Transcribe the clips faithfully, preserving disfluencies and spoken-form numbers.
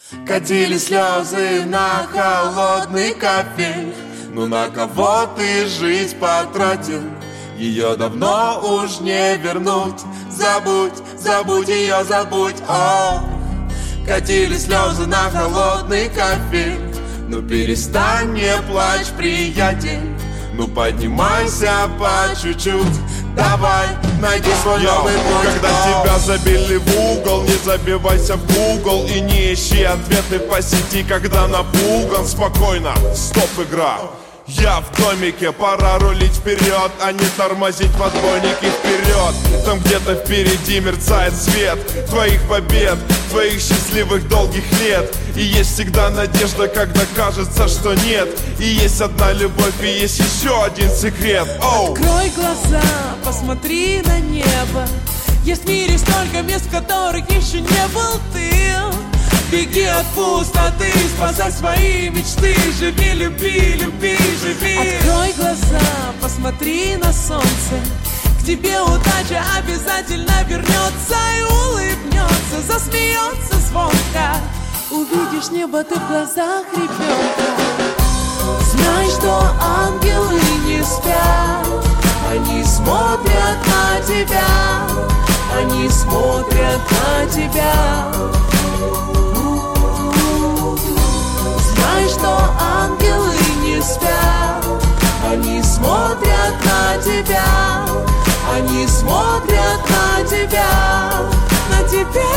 Катили слезы на холодный кафель. Ну на кого ты жизнь потратил? Ее давно уж не вернуть. Забудь, забудь ее, забудь. О, катили слезы на холодный кафель. Ну перестань, не плачь, приятель. Ну поднимайся по чуть-чуть. Давай, найди свой Йо, новый путь. когда О, тебя забили в угол, не забивайся в Google и не ищи ответы по сети, когда напуган. Спокойно, стоп, игра. Я в домике, пора рулить вперед, а не тормозить в отбойнике вперед. Там где-то впереди мерцает свет твоих побед, твоих счастливых долгих лет. И есть всегда надежда, когда кажется, что нет. И есть одна любовь, и есть еще один секрет. Оу! Открой глаза, посмотри на небо. Есть в мире столько мест, в которых еще не был ты. Беги от пустоты, спасай свои мечты. Живи, люби, люби, живи. Открой глаза, посмотри на солнце. К тебе удача обязательно вернется и улыбнется, засмеется звонко. Увидишь небо ты в глазах ребенка. Знай, что ангелы не спят. Они смотрят на тебя. Они смотрят на тебя. Знай, что ангелы не спят. Они смотрят на тебя. Они смотрят на тебя. На тебя.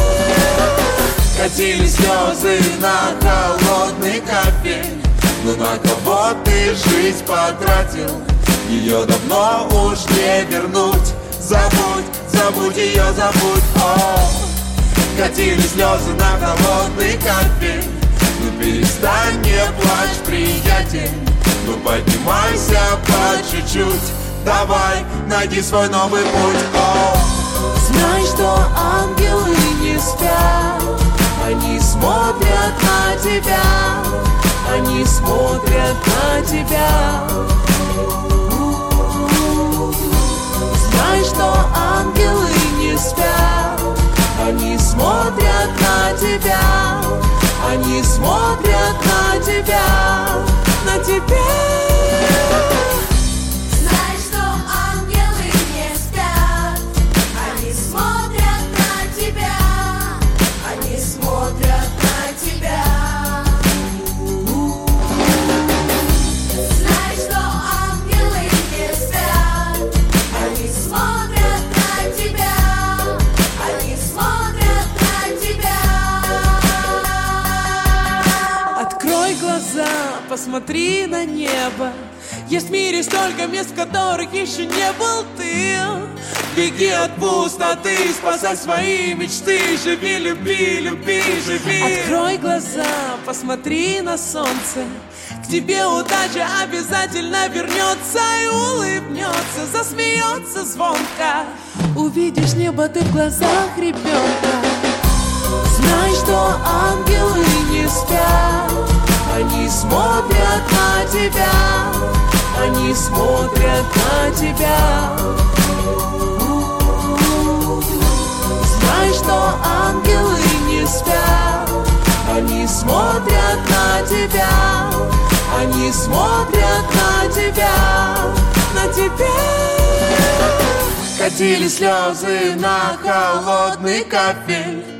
катили слезы на холодный кафель. Ну на кого ты жизнь потратил? Ее давно уж не вернуть. Забудь, забудь ее, забудь. О, катили слезы на холодный кафель. Ну перестань, не плачь, приятель. Ну поднимайся по чуть-чуть. Давай, найди свой новый путь. О, знай, что ангелы не спят. Они смотрят на тебя. Они смотрят на тебя. Знай, что ангелы не спят. Они смотрят на тебя. Они смотрят на тебя. На тебя. Знай, что ангелы не спят. Они смотрят на тебя. Они смотрят на тебя. Знай, что ангелы не спят. Они смотрят на тебя. Они смотрят на тебя. Открой глаза, посмотри на небо. Есть в мире столько мест, в которых еще не был ты. Беги от пустоты, спасай свои мечты. Живи, люби, люби, живи. Открой глаза, посмотри на солнце. К тебе удача обязательно вернется и улыбнется, засмеется звонко. Увидишь небо ты в глазах ребенка. Знай, что ангелы не спят. Они смотрят на тебя. Они смотрят на тебя. Знай, что ангелы не спят. Они смотрят на тебя. Они смотрят на тебя. На тебя. катили слезы на холодный кафель.